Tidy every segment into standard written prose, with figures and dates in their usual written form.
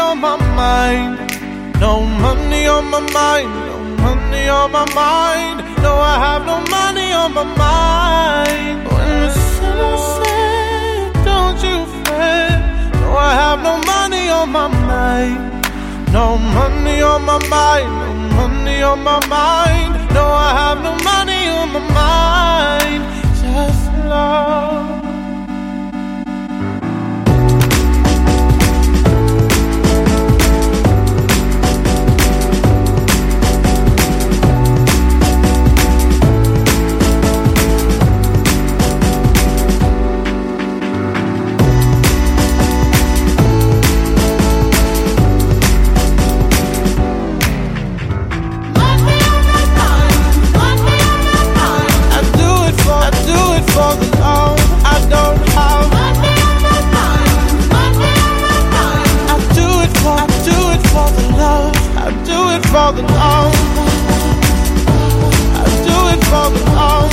on my mind. No money on my mind. No money on my mind. No, I have no money on my mind. When the sun sets, don't you fret. No, I have no money on my mind. No money on my mind. No money on my mind. No, I have no money on my mind. Just love. For the love I don't have. Money on my mind, money on my mind. I do it for the love. I do it for the love. I do it for the love.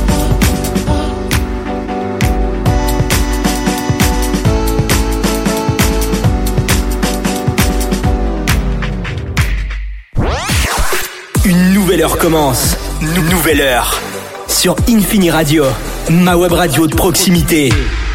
Une nouvelle heure commence. Nouvelle heure. Sur Infini Radio, ma web radio de proximité.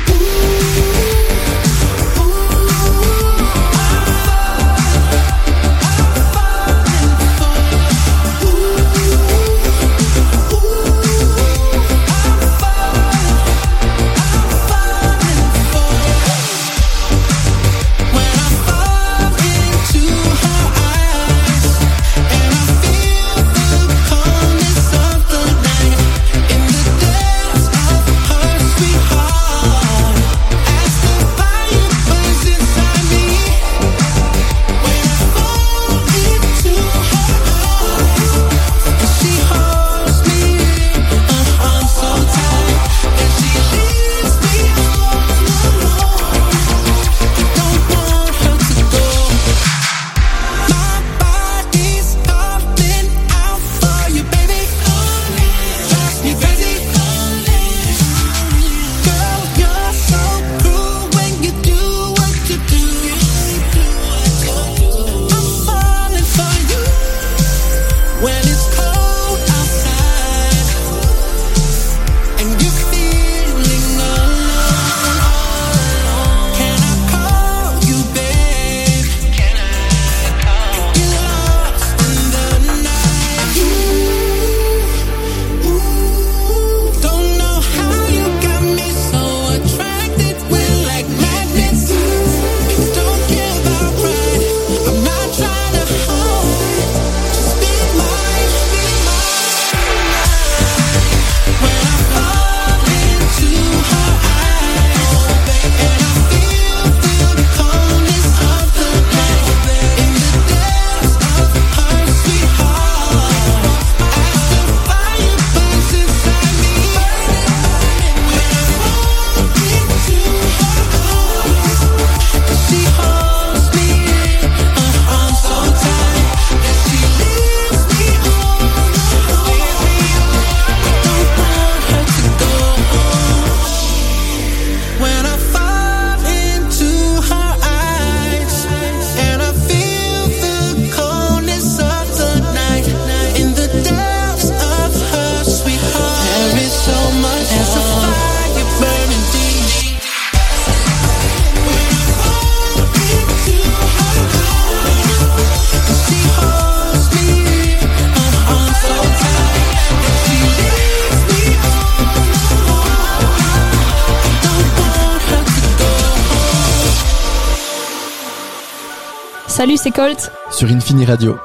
Salut, c'est Colt. Sur Infini Radio.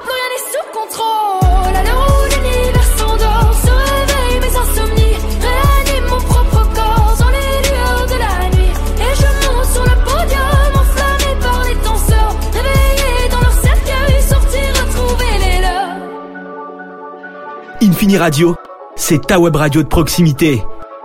Infini Radio, c'est ta web radio de proximité.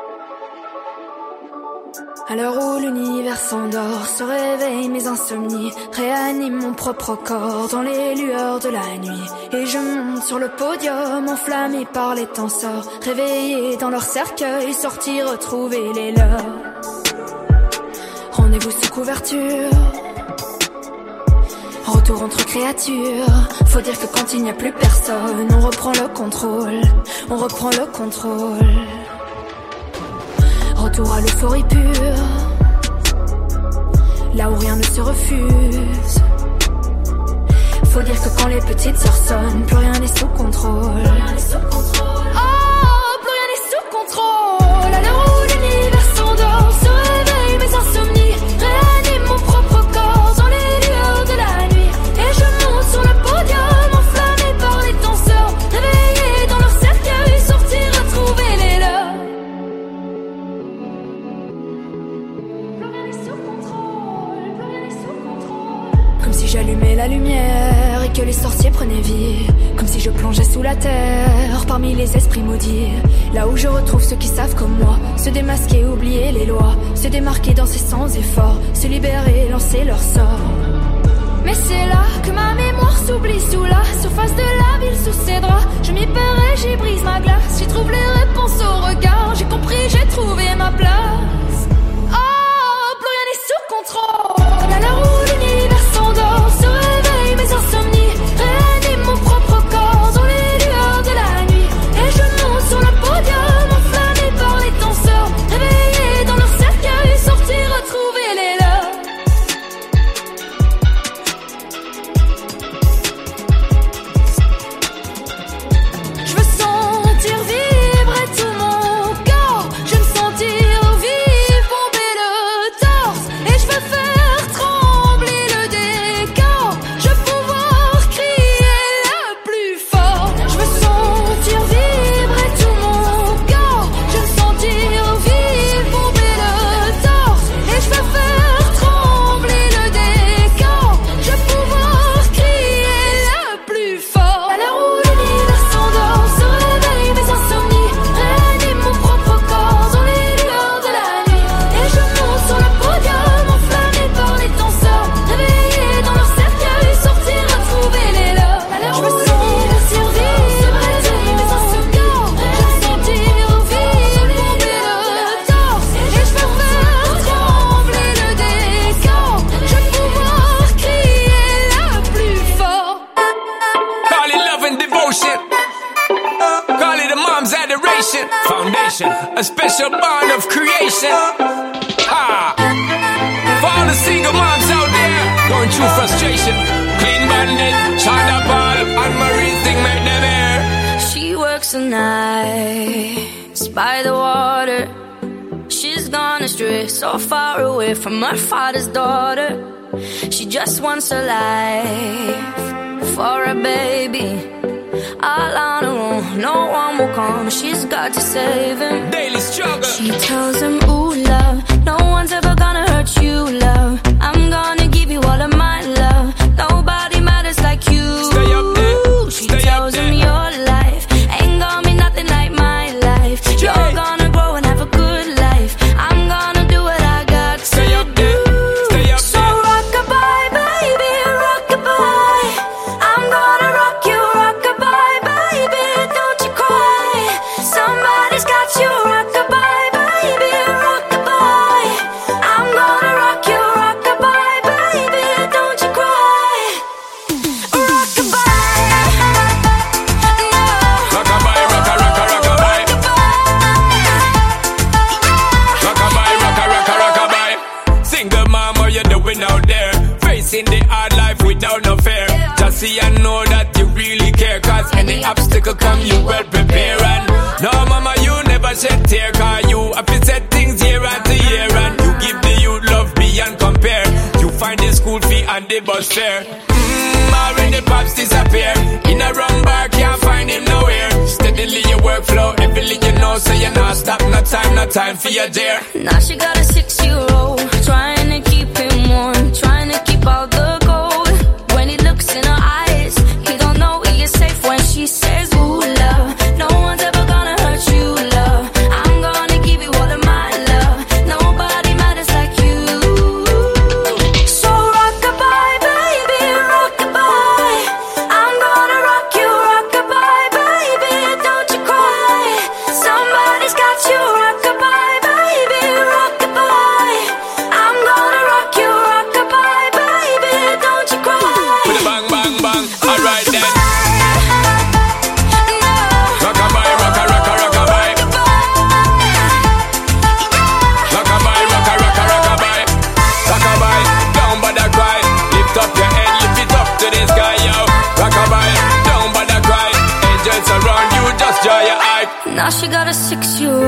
À l'heure où l'univers s'endort, se réveillent mes insomnies, réanime mon propre corps dans les lueurs de la nuit. Et je monte sur le podium, enflammé par les tenseurs, réveillés dans leur cercueil, sortir retrouver les leurs. Rendez-vous sous couverture, Retour entre créatures. Faut dire que quand il n'y a plus personne, on reprend le contrôle. On reprend le contrôle. Retour à l'euphorie pure. Là où rien ne se refuse. Faut dire que quand les petites sœurs sonnent, plus rien n'est sous contrôle. Oh, plus rien n'est sous contrôle. À l'heure où l'univers s'endort, se réveillent mes insomnies, réanime mon propre corps dans les lueurs de la nuit. Et je monte sur le podium, enflammé par les danseurs, réveillés dans leur cercueil, sortir retrouver les leurs. Plus rien n'est sous contrôle, plus rien n'est sous contrôle. Comme si j'allumais la lumière et que les sorciers prenaient vie. Comme si je plongeais sous la terre, parmi les esprits maudits. Là où je retrouve ceux qui savent comme moi, se démasquer, oublier les lois, se démarquer, danser sans effort, se libérer, lancer leur sort. Mais c'est là que ma mémoire s'oublie sous la surface de la ville, sous ses draps. Je m'y perds et j'y brise ma glace. J'y trouve les réponses au regard. J'ai compris, j'ai trouvé ma place. Oh, plus rien n'est sous contrôle. À l'heure où l'univers s'endort, se réveillent mes insomnies, réanime mon propre corps dans les lueurs de la nuit. Et je monte sur le podium, enflammé par les danseurs, réveillés dans leur cercueil, sortir retrouver les leurs. Je veux sentir vibrer tout mon corps, je veux me sentir vivre, bomber le torse. Et je veux faire trembler le décor, je veux pouvoir crier le plus fort. Je veux sentir vibrer tout mon corps, je veux me sentir vivre, bomber le torse. Et je veux faire trembler le décor, je veux pouvoir crier le plus fort. À l'heure où l'univers s'endort, se réveillent mes insomnies, réanime mon propre corps dans les lueurs de la nuit. Et je monte sur le podium, enflammé par les danseurs, réveillés dans leur cercueil, sortir retrouver les leurs. À l'heure où l'univers s'endort, se réveillent mes insomnies, je veux sentir vivre, bomber le torse. Et je veux faire trembler le décor, je veux pouvoir crier le plus fort. Call it love and devotion. Call it a mom's adoration. Foundation, a special bond of creation. Ah, for all the single moms out there going through frustration. Clean Bandit, China Paul, and Marie thing make them air. She works the nights by the water. She's gone astray, so far away from her father's daughter. She just wants a life for a baby. All on her own, no one will come. She's got to save him. Daily struggle. She tells him, ooh, love, no one's ever gonna hurt you, love. I'm gonna give you all of my love. Nobody matters like you. Stay up there. She Stay tells up there. him your life ain't gonna be nothing like my life. You're gonna grow and have a good life. I'm gonna do what I got to Stay up there. Stay up So there. rock-a-bye, baby, rock-a-bye. I'm gonna rock you, rock-a-bye, baby, don't you cry. Somebody's got you, rock-a-bye, baby, rock-a-bye. I'm gonna rock you, rock-a-bye, baby, don't you cry. Rock-a-bye, no. Rockabye, rocka, rocka, rockabye. Rockabye, rocka, rocka, rockabye. Single mom, what you doing out there? Facing the hard life without no fear. Just see and know that you really care. Cause any obstacle come, you well prepare. And no mama, you never shed tear. Cause you have to set things year after year. And you give the youth love beyond compare. You find the school fee and the bus fare. Already pops disappear. In a wrong bar, can't find him nowhere. Steadily your workflow, everything you know, so you're not stop, no time for your dear. Now she got a 6-year-old, trying to keep him warm, trying to keep all the gold. When he looks in her eyes, he don't know he is safe when she says, ooh, love, no one's ever gonna hurt you, love. I'm gonna give you all of my love. Nobody matters like you. So rock-a-bye, baby, rock-a-bye. I'm gonna rock you, rock-a-bye, baby, don't you cry. Somebody's got you, rock-a-bye, baby, rock-a-bye. I'm gonna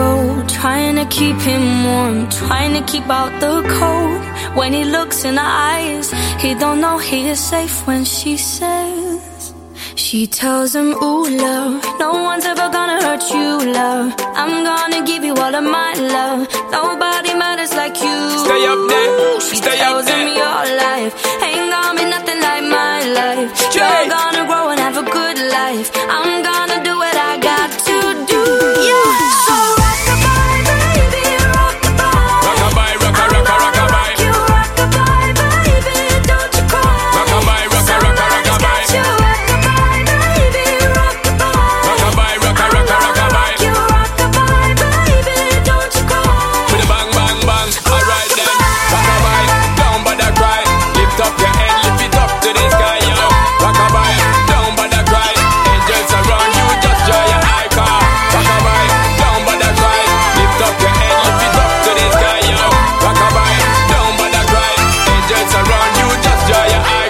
go, trying to keep him warm, trying to keep out the cold. When he looks in her eyes, he don't know he is safe when she says, she tells him, ooh, love, no one's ever gonna hurt you, love. I'm gonna give you all of my love. Nobody matters like you. Stay up there, she stay tells up there. him your life ain't gonna be nothing like my life. You're gonna grow and have a good life. I'm gonna do what I got to do. Yeah. So rock-a-bye, baby, rock-a-bye. Rock-a-bye, rock-a-rock-a, rock-a-bye. You rock-a-bye, baby, don't you cry. Rock-a-bye, rock-a-rock-a, rock-a-bye. You rock-a-bye, baby, rock-a-bye. Rock-a-bye, rock-a-rock-a, rock-a-bye. You rock-a-bye, baby, don't you cry. With a bang, bang, bang. Alright then. Rock-a-bye, don't bother cry. Lift up your head, lift it up to the sky, yo. Rock-a-bye, don't bother cry. Angels around you, just joy your eye car. Rock-a-bye, don't bother cry. Lift up your head, lift it up to the sky, yo. Rock-a-bye, don't bother cry. Angels around you, just joy your eye.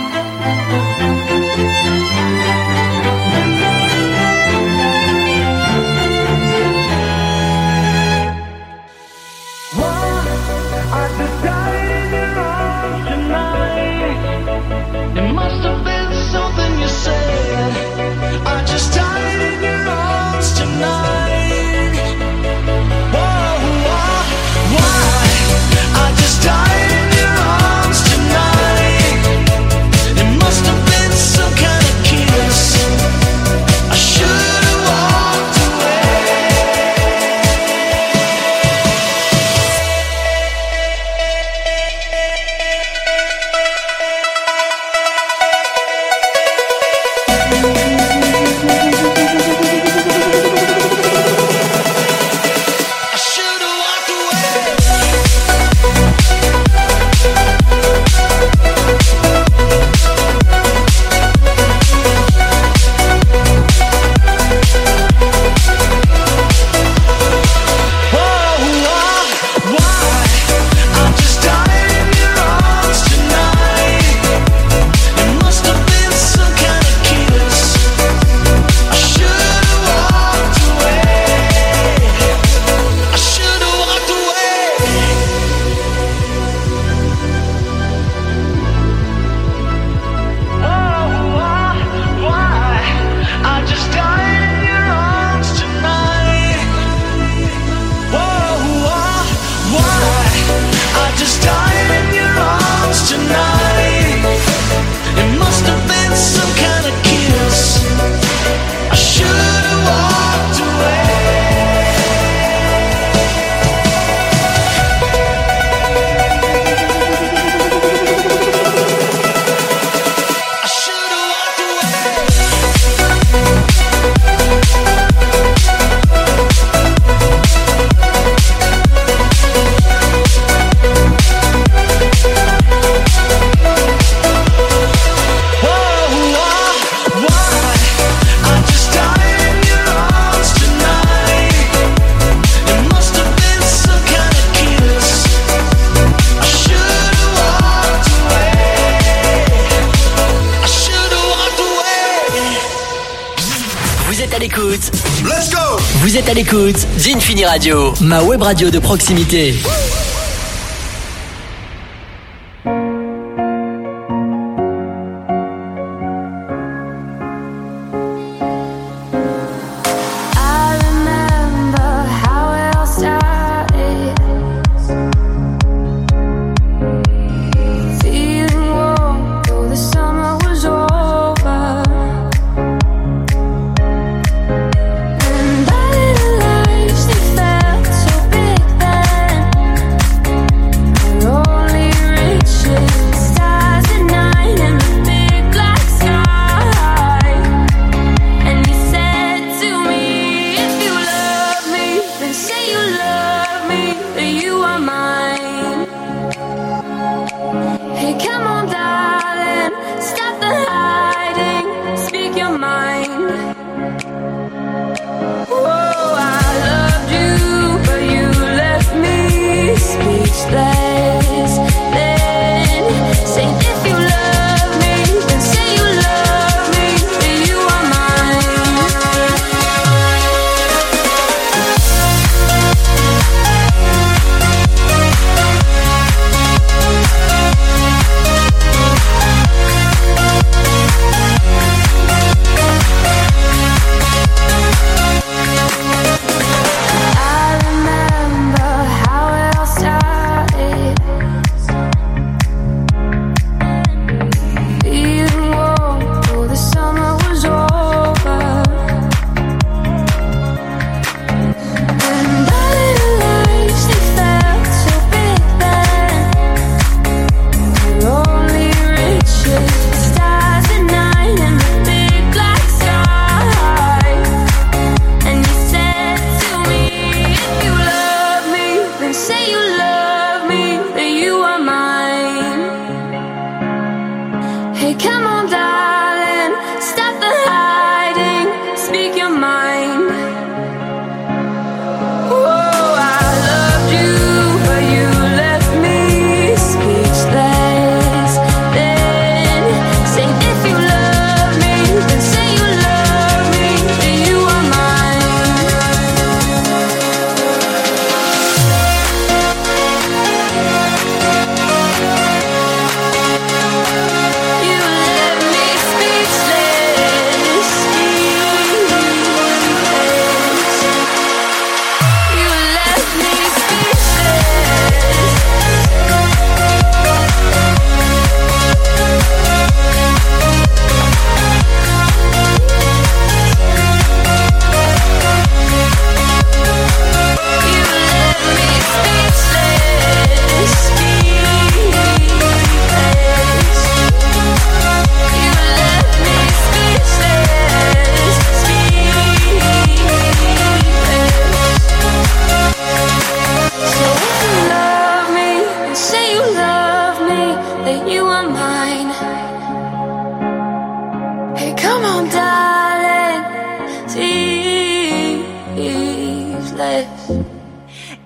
It must have been something you said. I just died in your arms tonight. Whoa, why? I just died in your arms tonight. It must have been some kind of kiss. I should have walked Let's go! Vous êtes à l'écoute d'Infini Radio, ma web radio de proximité. And I realized it felt so big then.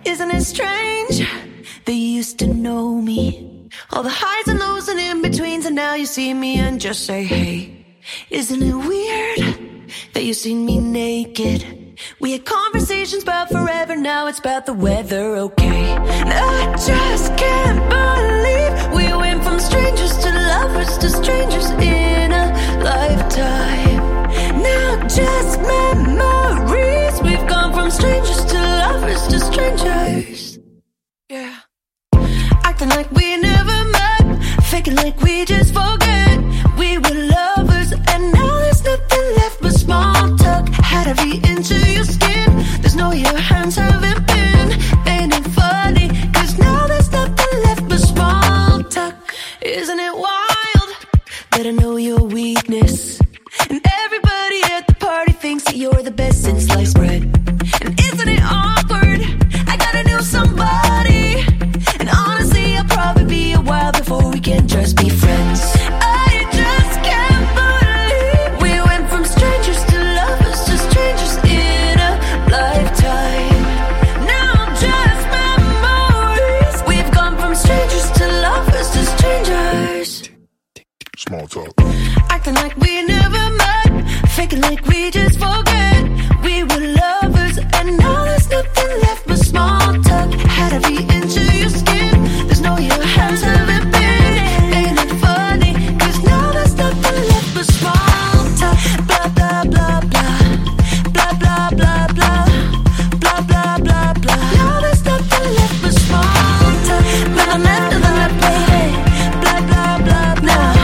Isn't it strange that you used to know me? All the highs and lows and in-betweens, and now you see me and just say, hey. Isn't it weird that you seen me naked? We had conversations about forever, now it's about the weather, okay? And I just can't believe we went from strangers to lovers to strangers in a lifetime. Now just memories, we've gone from strangers to lovers to strangers. Yeah. Acting like we never met, faking like we just forget. We were lovers and now there's nothing left but small talk. Had to be into your skin, there's no your hands haven't been. Ain't it funny, cause now there's nothing left but small talk. Isn't it wild that I know your weakness? And everybody at the party thinks that you're the best since sliced bread. And isn't it awkward, I gotta know somebody. And honestly I'll probably be a while before we can just be friends. I just can't believe we went from strangers to lovers to strangers in a lifetime. Now just memories, we've gone from strangers to lovers to strangers. Small talk. Acting like we never met, faking like we just forget. We were lovers and now there's nothing left but small talk. Had to be into your skin, there's no your hands haven't been. Ain't it funny, cause now there's nothing left but small talk. Blah blah blah blah, blah blah blah blah, blah blah blah blah. Now there's nothing left but small talk. Blah blah blah blah, blah blah blah blah.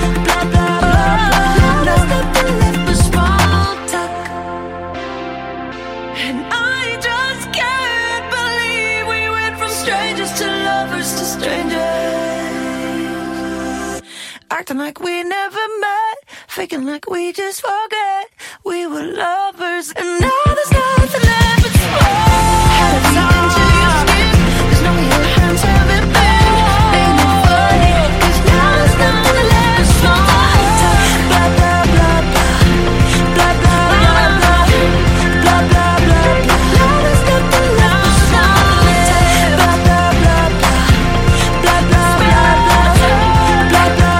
Acting like we never met, faking like we just forget. We were lovers and now there's nothing left but small. Had to be into your skin, there's no your hands haven't been. Ain't it funny, cause now there's nothing left but small talk. Blah blah blah blah, blah blah blah blah, blah blah blah blah. Now there's nothing left but small talk. Blah blah blah blah, blah blah blah blah, blah blah.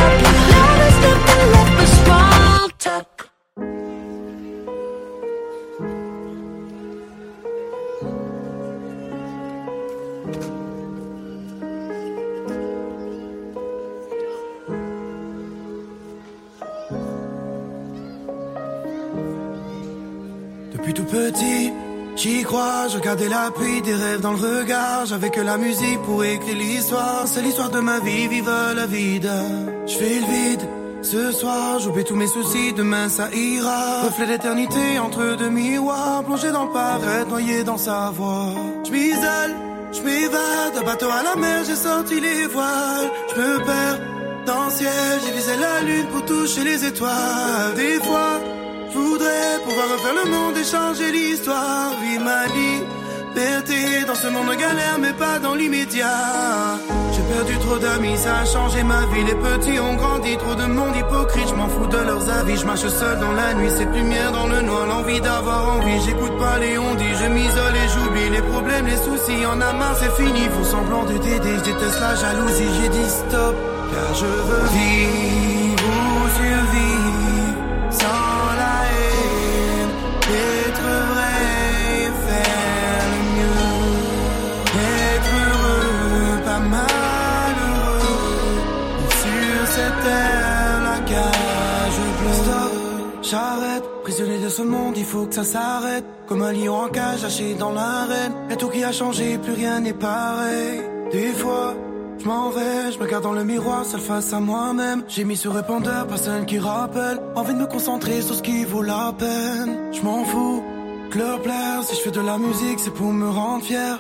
Depuis tout petit, j'y crois, je regardais la pluie, des rêves dans le regard. J'avais que la musique pour écrire l'histoire. C'est l'histoire de ma vie, vive la vide. Je fais le vide, ce soir, j'oublie tous mes soucis, demain ça ira. Reflet d'éternité entre deux miroirs, plongé dans le paraître, noyé dans sa voix. Je m'isole, je m'évade, d'un bateau à la mer, j'ai sorti les voiles. Je me perds dans le ciel, j'ai visé la lune pour toucher les étoiles. Des fois, je voudrais pouvoir refaire le monde et changer l'histoire. Vivre ma liberté dans ce monde de galère, mais pas dans l'immédiat. J'ai perdu trop d'amis, ça a changé ma vie. Les petits ont grandi, trop de monde hypocrite. Je m'en fous de leurs avis, je marche seul dans la nuit. Cette lumière dans le noir, l'envie d'avoir envie. J'écoute pas les on-dit, je m'isole et j'oublie les problèmes, les soucis. En a marre, c'est fini, font semblant de t'aider. Je déteste la jalousie, j'ai dit stop. Car je veux vivre ou survivre sans la haine, être vrai et faire le mieux, être heureux, pas malheureux, sur cette terre, la cage bleue. Stop, j'arrête, prisonnier de ce monde, il faut que ça s'arrête. Comme un lion en cage, haché dans l'arène. Y'a tout qui a changé, plus rien n'est pareil. Des fois, je m'en vais, je me regarde dans le miroir, seul face à moi-même. J'ai mis sur répondeur, personne qui rappelle. Envie de me concentrer sur ce qui vaut la peine. Je m'en fous, que leur plaire. Si je fais de la musique, c'est pour me rendre fier.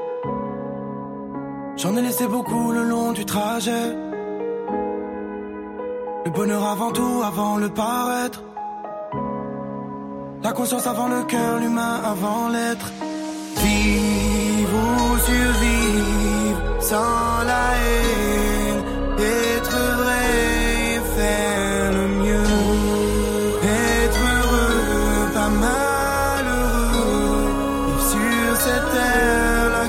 J'en ai laissé beaucoup le long du trajet. Le bonheur avant tout, avant le paraître. La conscience avant le cœur, l'humain avant l'être. Vivre ou survivre sans la haine, être vrai et faire le mieux, être heureux, pas malheureux, vivre sur cette terre,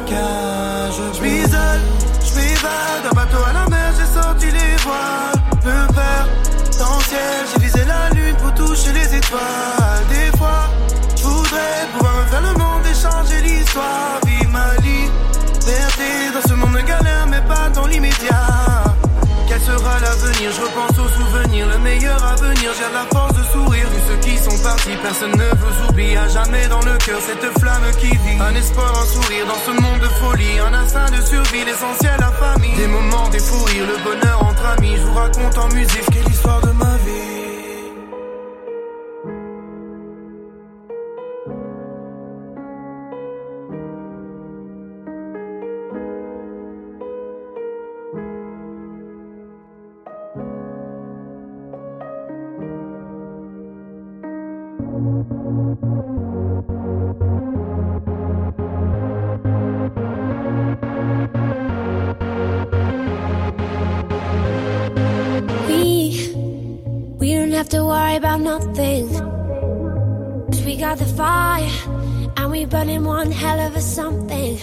l'avenir, je repense aux souvenirs, le meilleur à venir, j'ai de la force de sourire. Tous ceux qui sont partis, personne ne vous oublie. À jamais dans le cœur cette flamme qui vit. Un espoir, un sourire dans ce monde de folie. Un instinct de survie, l'essentiel la famille. Des moments, des fous rires, le bonheur entre amis. Je vous raconte en musique, quelle histoire de ma vie. Have to worry about nothing, 'cause we got the fire and we burning one hell of a something.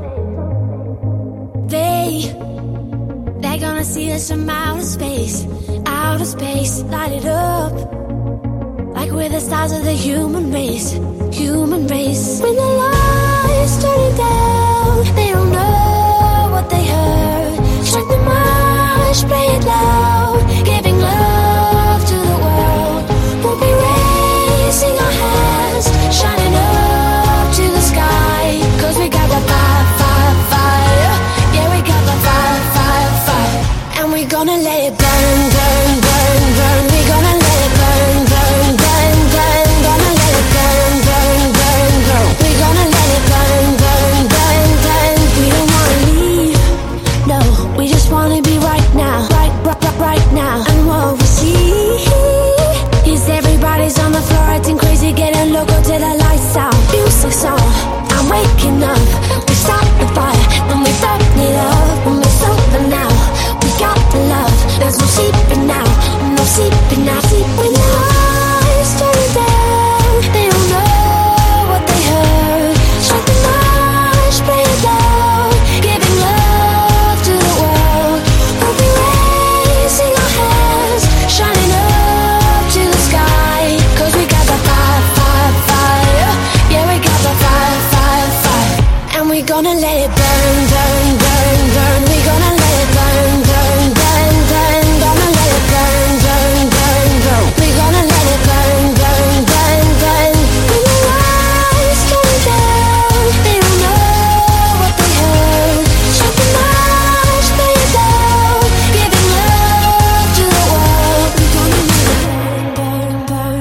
They're gonna see us from outer space, light it up like we're the stars of the human race. When the lights turn down, they don't know what they heard. Strike the march, play it loud, giving love to the world. We'll be raising our hands, shining up to the sky, 'cause we got the fire, yeah, we got the fire, and we're gonna let it burn, we're gonna let it burn, gonna let it burn, we're gonna let it burn, we don't wanna leave, no, we just wanna be right now, right now, and what we see is everybody's on the floor acting crazy, getting loco till the lights out, music's on, I'm waking up, we stop the fire, then we stop it up, when we stop it now, we got the love, there's no sleeping now, no sleeping now, when the lights turn down, they don't know what they heard, strike the march, play it loud, giving love to the world, we'll be raising our hands, shining up to the sky, 'cause we got the fire, yeah, we got the fire, and we're gonna let it burn, we're gonna let it burn, gonna let it burn, we're gonna let it burn, when the lights turn down, they don't know what they heard, strike the march, play it loud, giving love to the world, we're gonna let it burn,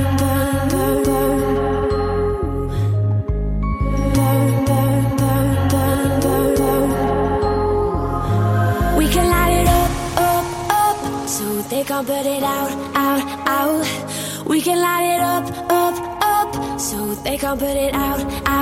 we can light it up, so they can't put it out. We can light it up, so they can't put it out.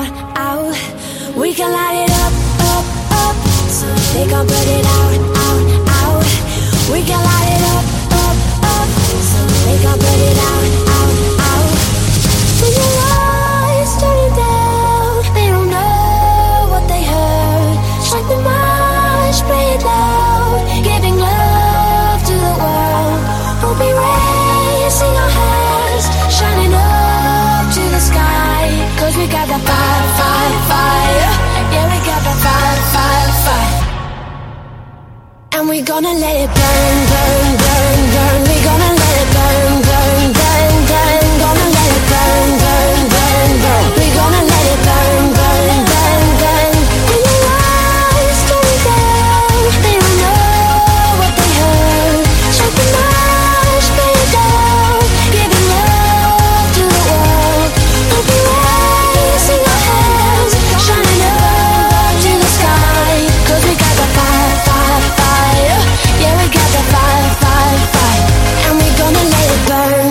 We can light it up, so they can't put it out. We can light it up, so they can't put it out. When the lights turn down, they don't know what they heard. Strike the march, play it loud, giving love to the world. We'll be raising our hands, shining up to the sky, 'cause we got the fire, yeah, we got the fire, and we're gonna let it burn, we're gonna let it burn, gonna let it burn, we're gonna let it burn, when the lights turn down, they don't know what they heard, strike the march, play it down, giving love to the world, we'll be raising our hands, shining up to the sky, 'cause we got the fire, yeah, we got the fire, and we're gonna let it burn.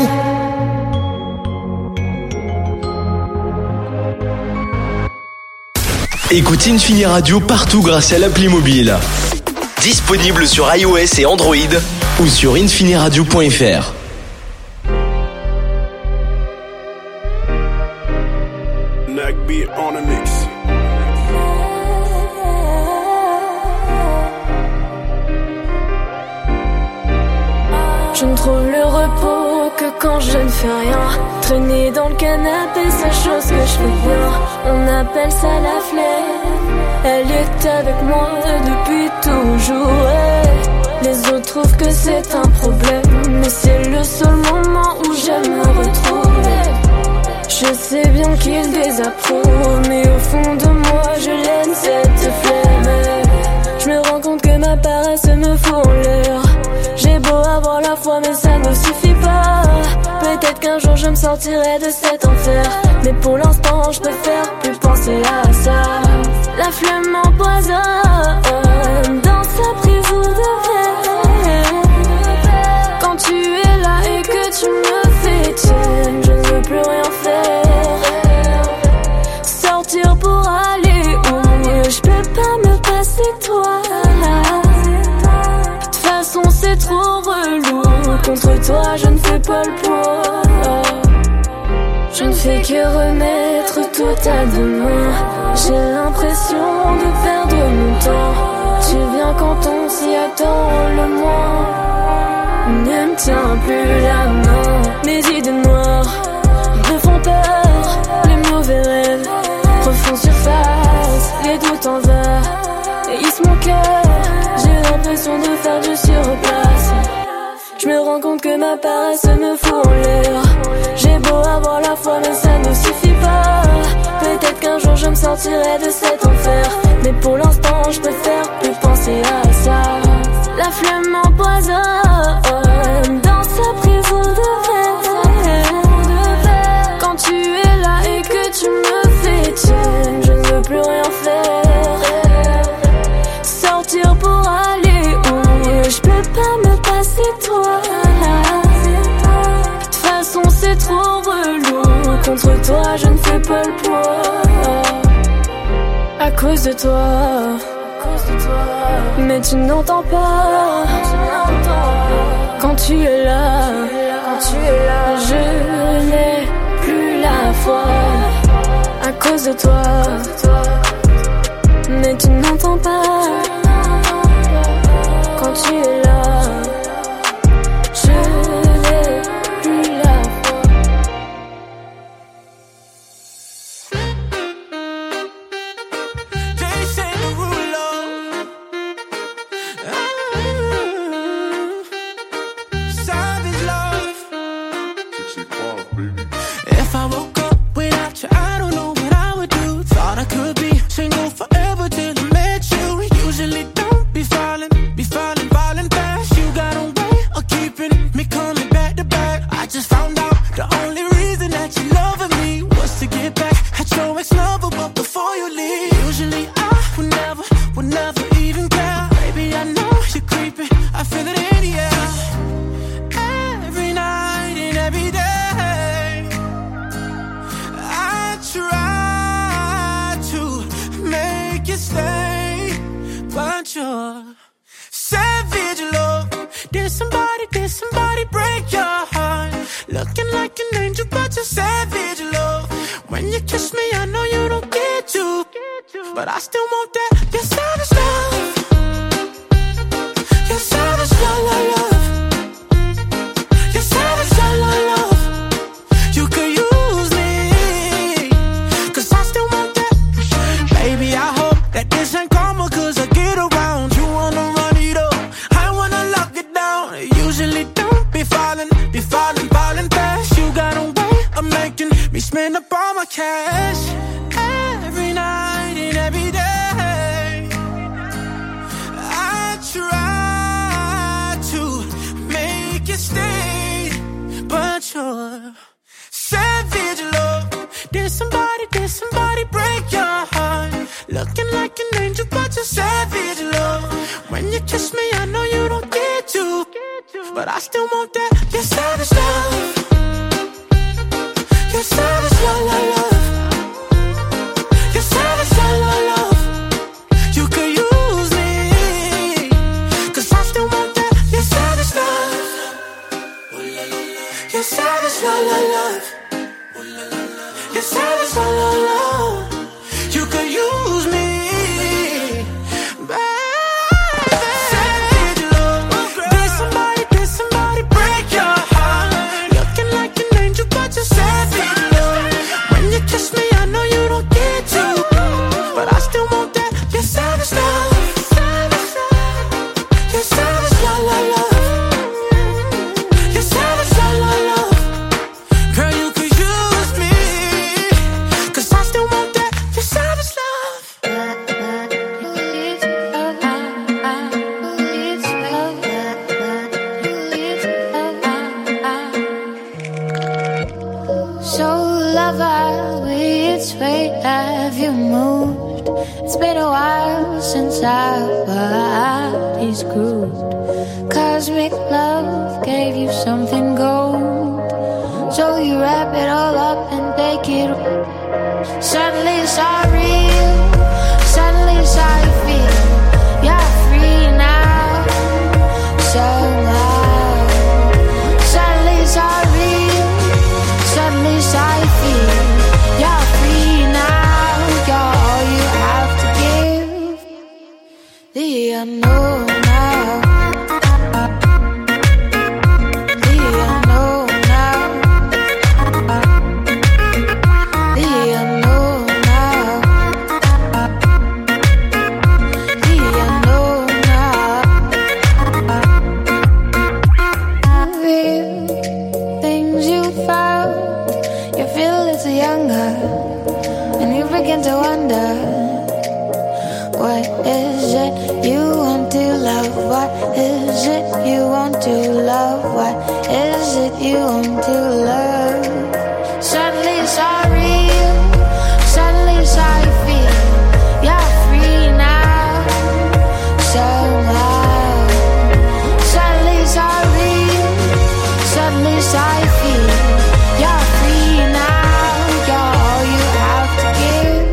Écoute Infini Radio partout grâce à l'appli mobile. Disponible sur iOS et Android ou sur infiniradio.fr. Nagbeat on a mix. Je ne trouve le repos que quand je ne fais rien. Traîner dans le canapé, c'est chose que je fais bien. On appelle ça la flemme. Elle est avec moi depuis toujours. Les autres trouvent que c'est un problème, mais c'est le seul moment où j'aime me retrouver. Je sais bien qu'il désapprouve, mais au fond de moi je l'aime cette flemme. Je me rends compte que ma paresse me fout en l'air. J'ai beau avoir la foi mais ça ne suffit pas. Peut-être qu'un jour je me sortirai de cet enfer, mais pour l'instant je préfère plus penser à ça. La flemme m'empoisonne dans sa prison de verre. Quand tu es là et que tu me fais tienne, je ne veux plus rien faire. Sortir pour aller où je peux pas me passer de toi. De toute façon c'est trop relou, contre toi je ne fais pas le poids. Je ne fais que remettre tout à demain. J'ai l'impression de perdre mon temps. Tu viens quand on s'y attend le moins. Ne me tiens plus la main. Mes idées noires me font peur. Les mauvais rêves refont surface. Les doutes en vain hissent mon cœur. J'ai l'impression de faire du surplace. Je me rends compte que ma paresse me fout en l'air. J'ai beau avoir la foi mais ça ne suffit pas. Peut-être qu'un jour je me sortirai de cet enfer, mais pour l'instant je préfère plus penser à ça. La flemme m'empoisonne dans sa prison de verre. Quand tu es là et que tu me fais tienne, je ne veux plus rien faire. Sortir pour aller où je peux pas me passer de toi. De toute façon c'est trop relou, contre toi je ne fais pas le poids. À cause de toi, mais tu n'entends pas. Quand tu es là, je n'ai plus la foi. À cause de toi, mais tu n'entends pas. Quand tu es là, je n'ai plus la foi. If I woke up without you, I don't know what I would do. Thought I could be single forever till I met you. Usually don't be falling fast. You got a way of keeping me coming back to back. I just found out the only reason that you loving me was to get back at your ex-lover, but before you leave, usually I would never even care. Baby, I know you're creeping, I feel it in the air. Every night and every day try to make you stay, but you're savage, love. Did somebody break your heart? Looking like an angel, but you're savage, love. When you kiss me, I know you don't get to, but I still want that. You're savage, love. You're savage, love, love, love. You're savage, love, love, love. You could use me, 'cause I still want that. Baby, I hope that this ain't karma, 'cause I get around. You wanna run it up, I wanna lock it down. Usually don't be falling fast. You got a way of making me spend up all my cash. Every night and every day I try to make you stay, but you're savage, love. Did somebody break your heart? Looking like an angel, but you're savage, love. When you kiss me, I know you don't get to, but I still want that. You're savage, love. You're savage, love, love, love. You're savage, love, love, love. You could use me, 'cause I still want that. You're savage, love. You're savage, love, love, love. You're savage, love, love, love. You could use me, baby. Savage, love. Did somebody break your heart? Looking like an angel, but you're savage, love. When you while since our bodies grew. Cosmic love gave you something gold, so you wrap it all up and take it. Suddenly it's all real, suddenly it's how you feel. You're free now, somehow. Suddenly it's all real, suddenly it's how you feel. You're free now, you're all you have to give. The unknown now. To wonder, what is it you want to love? What is it you want to love? What is it you want to love? Suddenly it's all real, suddenly it's how you feel. You're free now, somehow. Suddenly it's all real, suddenly it's how you feel. You're free now, you're all you have to give.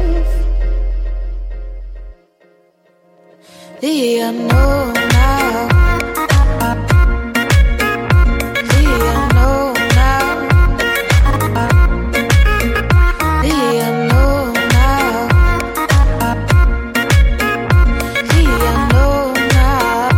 The unknown now. The unknown now. The unknown now. The unknown now.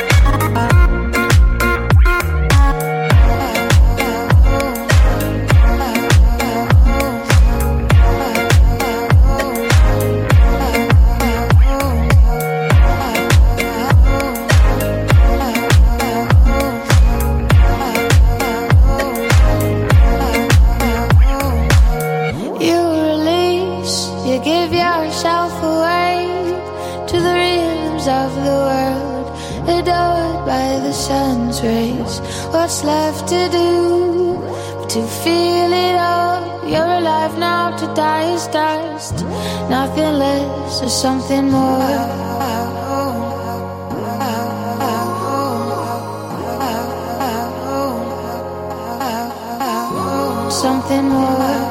Give yourself away to the rhythms of the world, adored by the sun's rays. What's left to do but to feel it all? You're alive now, to die is dust. Nothing less or something more. Something more.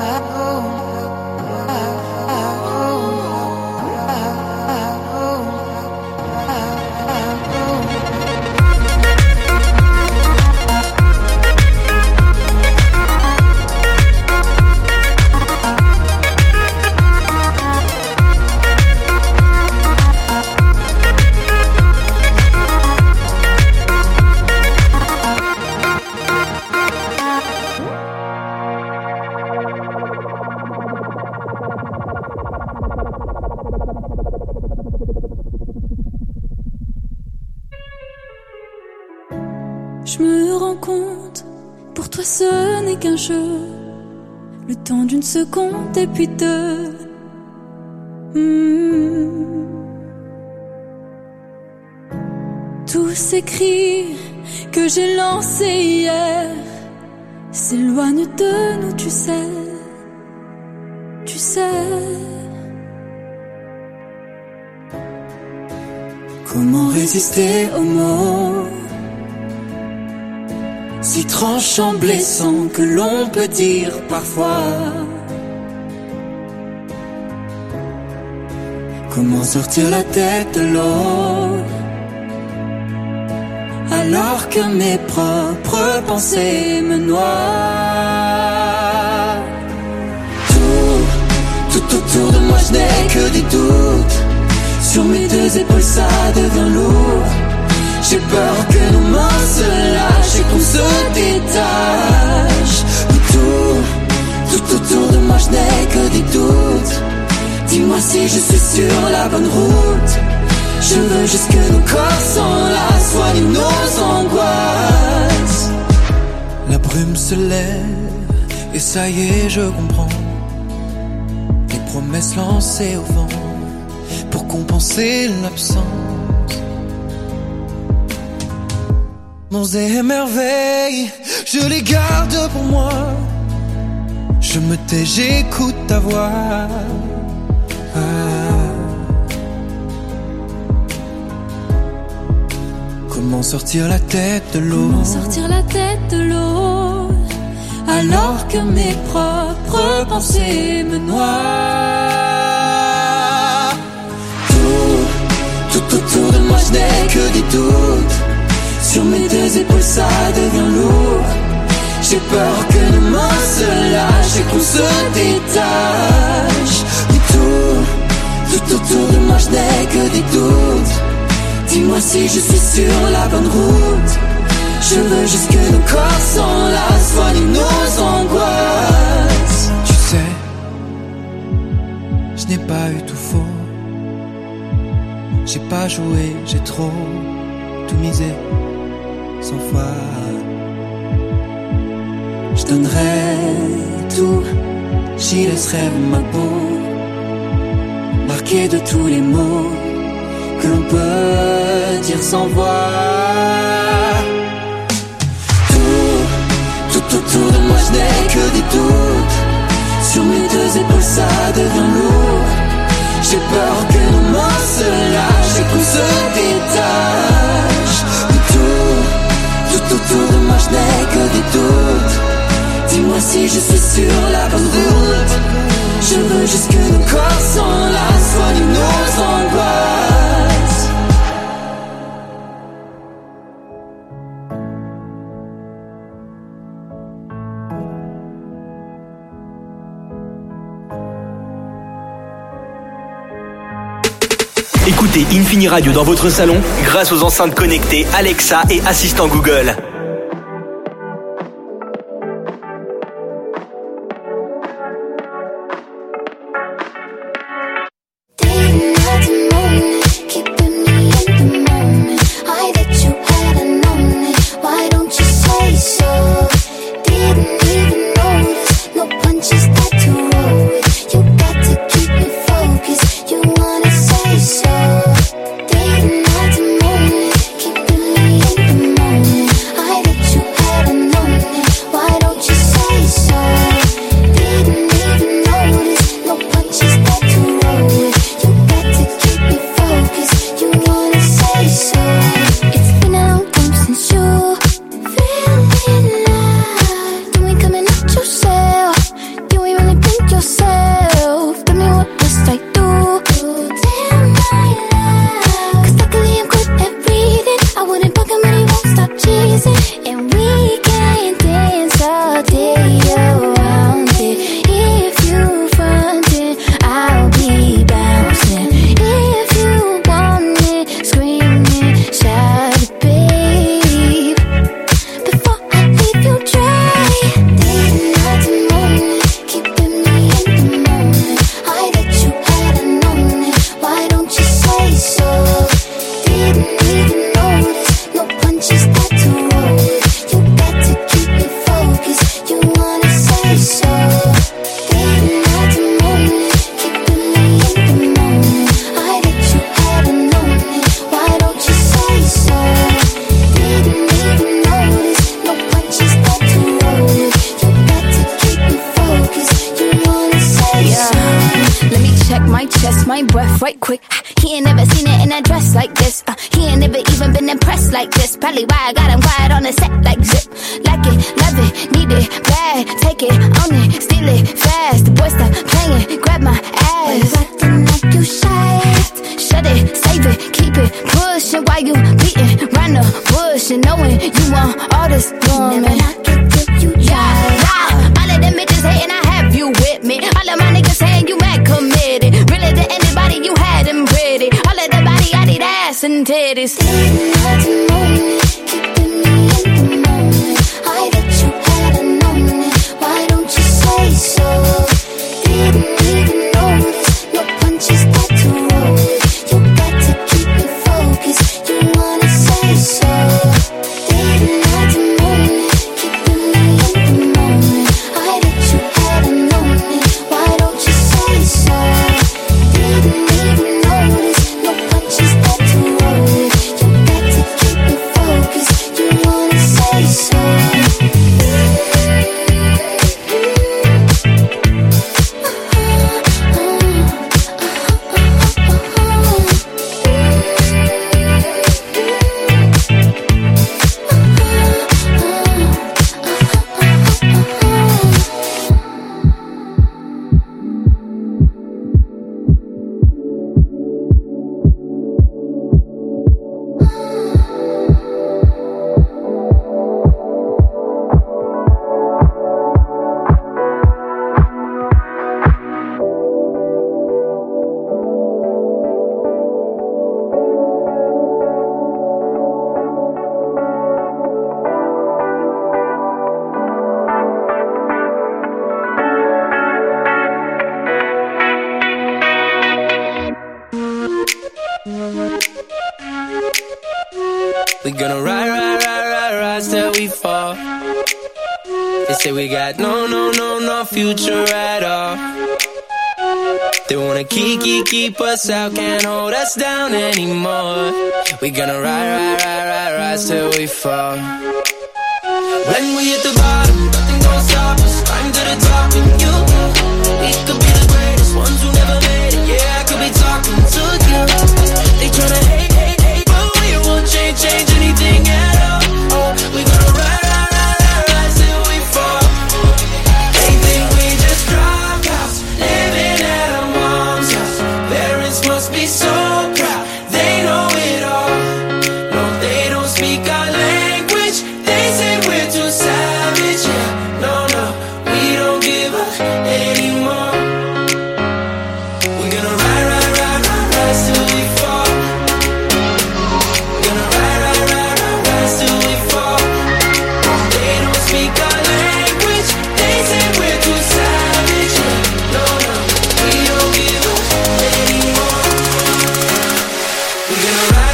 Je me rends compte, pour toi ce n'est qu'un jeu, le temps d'une seconde et puis deux. Tous ces cris que j'ai lancés hier s'éloignent de nous, tu sais, tu sais. Comment résister aux mots si tranchant, blessant, que l'on peut dire parfois? Comment sortir la tête de l'eau alors que mes propres pensées me noient? Tout autour de moi je n'ai que des doutes. Sur mes deux épaules ça devient lourd. J'ai peur que nos mains se lâchent et qu'on se détache. Tout autour de moi je n'ai que des doutes. Dis-moi si je suis sur la bonne route. Je veux juste que nos corps s'enlacent, soigner nos angoisses. La brume se lève et ça y est je comprends. Les promesses lancées au vent pour compenser l'absence. Monts et merveilles, je les garde pour moi. Je me tais, j'écoute ta voix. Comment sortir la tête de l'eau? Comment sortir la tête de l'eau alors que mes propres pensées me noient? Tout autour de moi je n'ai que des doutes. Sur mes deux épaules ça devient lourd. J'ai peur que nos mains se lâchent et qu'on se détache. Mais tout autour de moi je n'ai que des doutes. Dis-moi si je suis sur la bonne route. Je veux juste que nos corps s'enlacent, soigner nos angoisses. Tu sais, je n'ai pas eu tout faux. J'ai pas joué, j'ai trop tout misé 100 fois. Je donnerai tout, j'y laisserai ma peau, marquée de tous les mots que l'on peut dire sans voix. Tout autour de moi je n'ai que des doutes. Sur mes deux épaules ça devient lourd. J'ai peur que nos mains se lâchent et qu'on se détache. Mais tout autour de moi je n'ai que des doutes. Dis-moi si je suis sur la bonne route. Je veux juste que nos corps s'enlacent, soigner nos angoisses. Écoutez Infini Radio dans votre salon grâce aux enceintes connectées Alexa et assistant Google. Focus. We gonna rise till we fall. They say we got no future at all. They wanna keep us out, can't hold us down anymore. We gonna rise till we fall. When we hit the bottom, nothing gon' stop us. Climb to the top and you know we could be the greatest ones who never made it. Yeah, I could be talking to you. They tryna hate, but we won't change anything at all. Oh, we gonna rise till we fall. They think we just drop out, living at our mom's house. Parents must be so proud, they know it all. No, they don't speak our language. They say we're too savage. Yeah, no, we don't give up anymore. We're gonna rise till we fall. Gonna rise till we fall. They don't speak our language. They say we're too savage. Yeah, no, we don't give up anymore. We're gonna rise.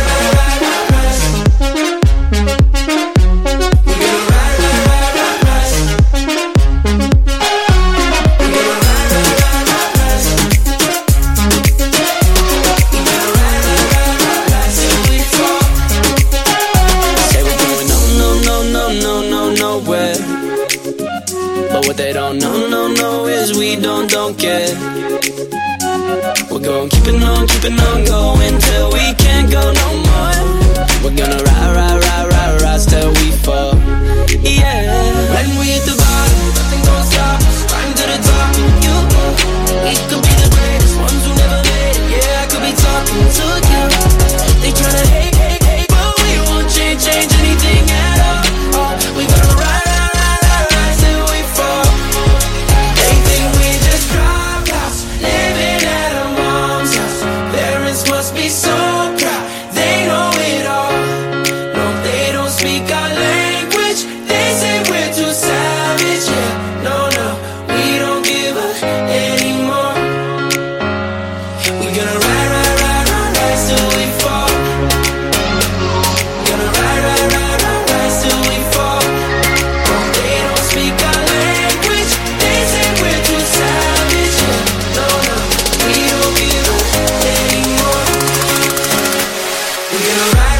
But what they don't know is we don't care. We're gonna keep it on going till we can't go no more. We're gonna rise till we fall. Yeah. When we hit the bottom, nothing gon' stop us. Climb to the top and you know we could be the greatest ones who never made it. Yeah, I could be talking to you. They tryna hate, but we won't change anything at all. Oh, we gonna rise till we fall. They think we just dropped out, living at our mom's house. Parents must be so proud, they know it all. No, they don't speak our language. They say we're too savage. Yeah, no, we don't give up anymore. We're gonna rise till we fall. Gonna rise till we fall. They don't speak our language. They say we're too savage. Yeah, no, we don't give up anymore. We're gonna rise.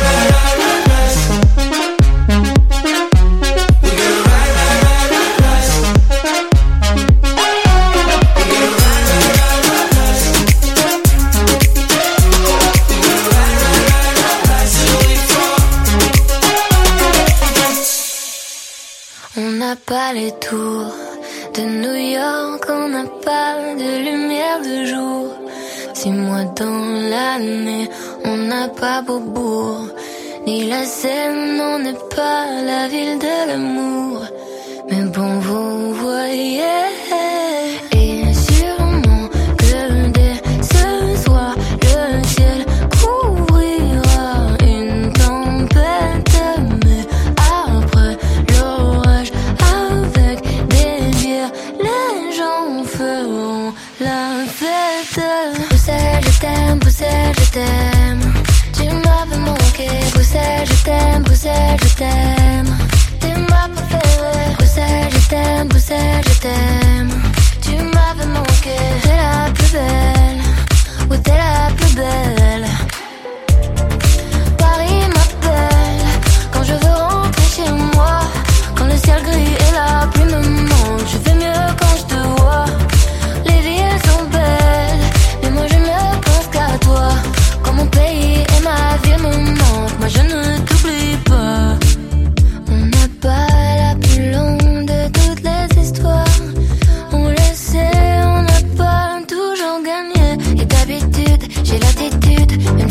We're gonna rise. On n'a pas les tours de New York, on n'a pas de lumière de jour. 6 mois dans l'année, on n'a pas Beaubourg, ni la Seine, on n'est pas la ville de l'amour. Mais bon, vous voyez, et sûrement que dès ce soir, le ciel couvrira une tempête. Mais après l'orage, avec des bières, les gens feront la fête. Bruxelles, je t'aime, Bruxelles, je t'aime. Tu m'avais manqué, Bruxelles, je t'aime, Bruxelles, je t'aime. T'es ma préférée, Bruxelles, je t'aime, Bruxelles, je t'aime. Tu m'avais manqué, t'es la plus belle, oui t'es la plus belle. Paris m'appelle, quand je veux rentrer chez moi. Quand le ciel gris et la pluie me manquent, je vais mieux quand je te vois. Les villes sont belles, mais moi je ne pense qu'à toi. Quand mon pays et ma ville me manquent, moi je ne t'oublie pas. On n'a pas la plus longue de toutes les histoires. On le sait, on n'a pas toujours gagné. Et d'habitude, j'ai l'attitude,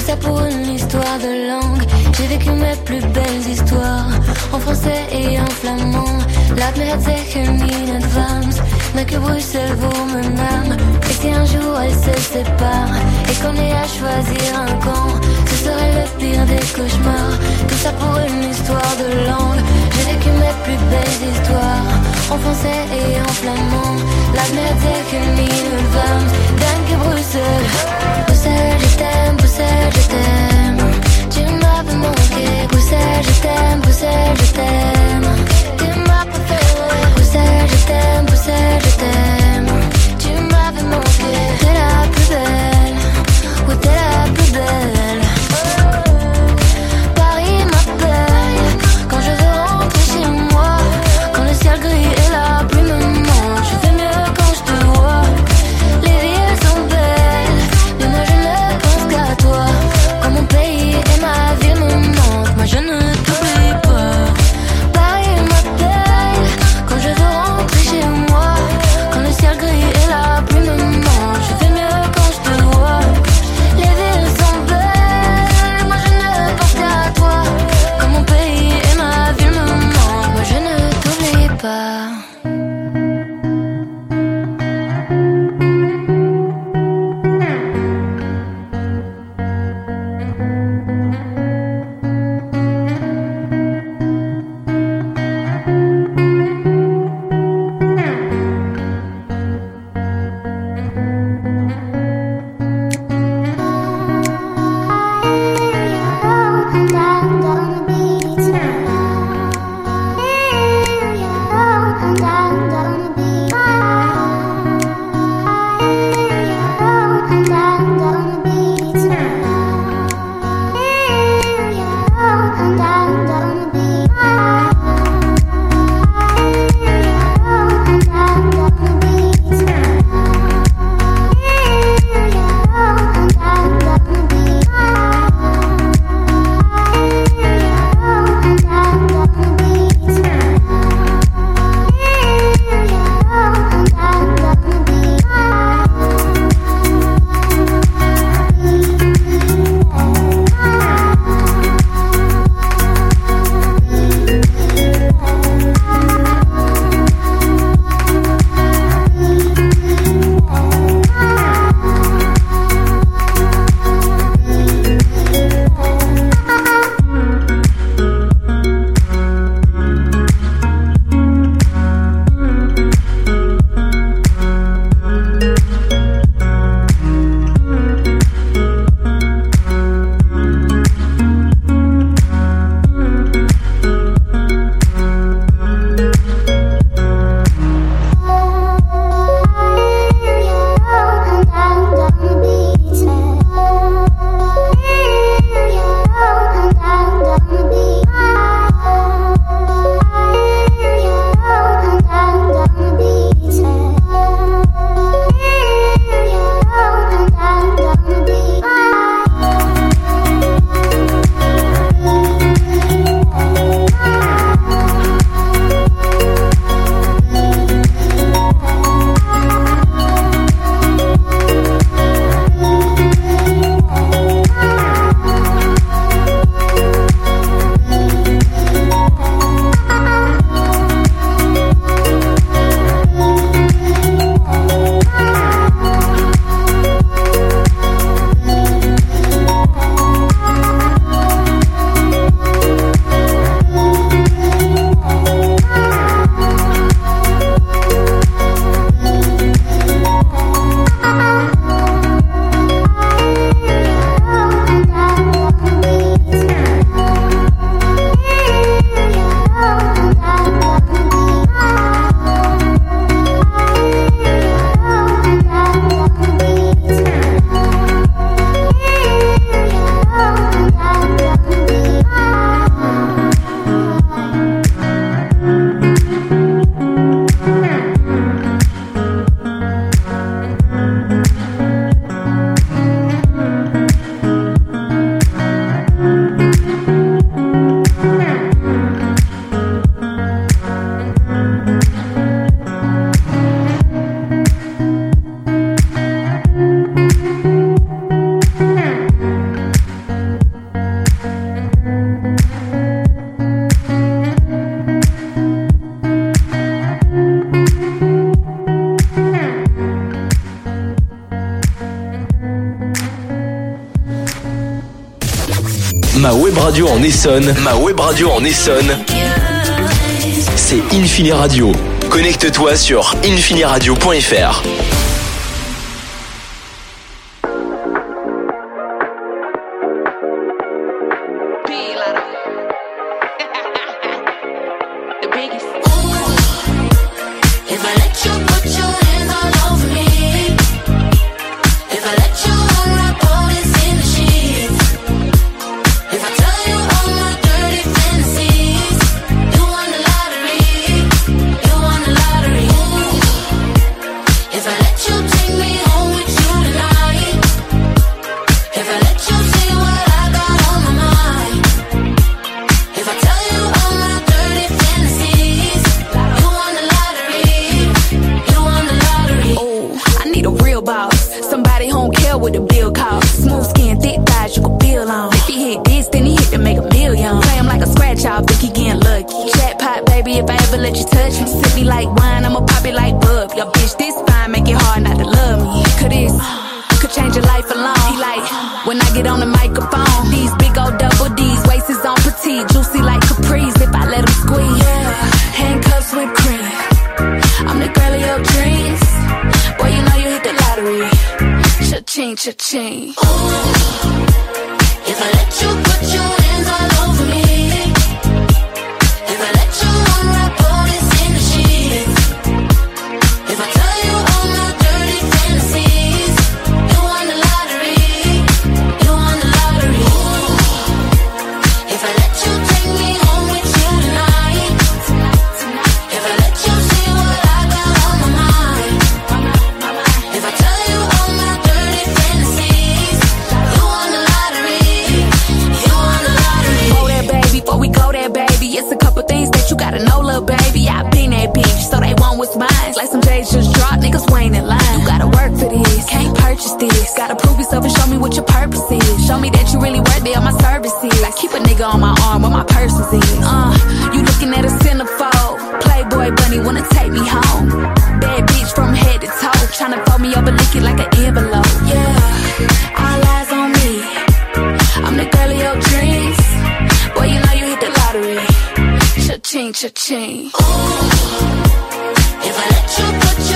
ça pour une histoire de langue. J'ai vécu mes plus belles histoires en français et en flamand. Laat me het zeggen in advance, mais que Bruxelles vaut mon âme. Et si un jour elle se sépare et qu'on ait à choisir un camp, ce serait le pire des cauchemars. Tout ça pour une histoire de langue. J'ai vécu mes plus belles histoires en français et en flamand. Laat me het zeggen in advance, dank je Bruxelles. Bruxelles, je t'aime, Bruxelles, je t'aime. Tu m'avais manqué, Bruxelles, je t'aime, Bruxelles, je t'aime. Tu m'as préféré, Bruxelles, je t'aime, Bruxelles, je t'aime. Tu m'avais manqué, t'es la plus belle, oui t'es la plus belle. Paris m'appelle quand je veux rentrer chez moi. Quand le ciel gris et la pluie me manquent, je fais mieux quand je te vois. Les villes sont belles, mais moi je ne pense qu'à radio en Essonne, ma web radio en Essonne, c'est Infini Radio. Connecte-toi sur infiniradio.fr. Cha-ching. If I let you put your hands all over me, if I let you unwrap all this in the sheets, if I tell you all my dirty fantasies, you won the lottery, you won the lottery. If I let you take me home with you tonight, if I let you see what I got on my mind, if I tell you all my dirty fantasies, you won the lottery, you won the lottery. Oh, that baby, before we go there, baby, it's a couple things that you gotta know, little baby. I've been that bitch, so they want what's mine. Like some J's just dropped, niggas waiting in line. You gotta work for this, can't purchase this. Gotta prove yourself and show me what your purpose is. Show me that you really worthy of my services. Like keep a nigga on my arm where my purse is. You looking at a centerfold. Playboy bunny wanna take me home. Bad bitch from head to toe, tryna fold me up and lick it like an envelope. Yeah, all eyes on me. I'm the girl of your dreams. Boy, you know you hit the lottery. Cha-ching, cha-ching. If I let you put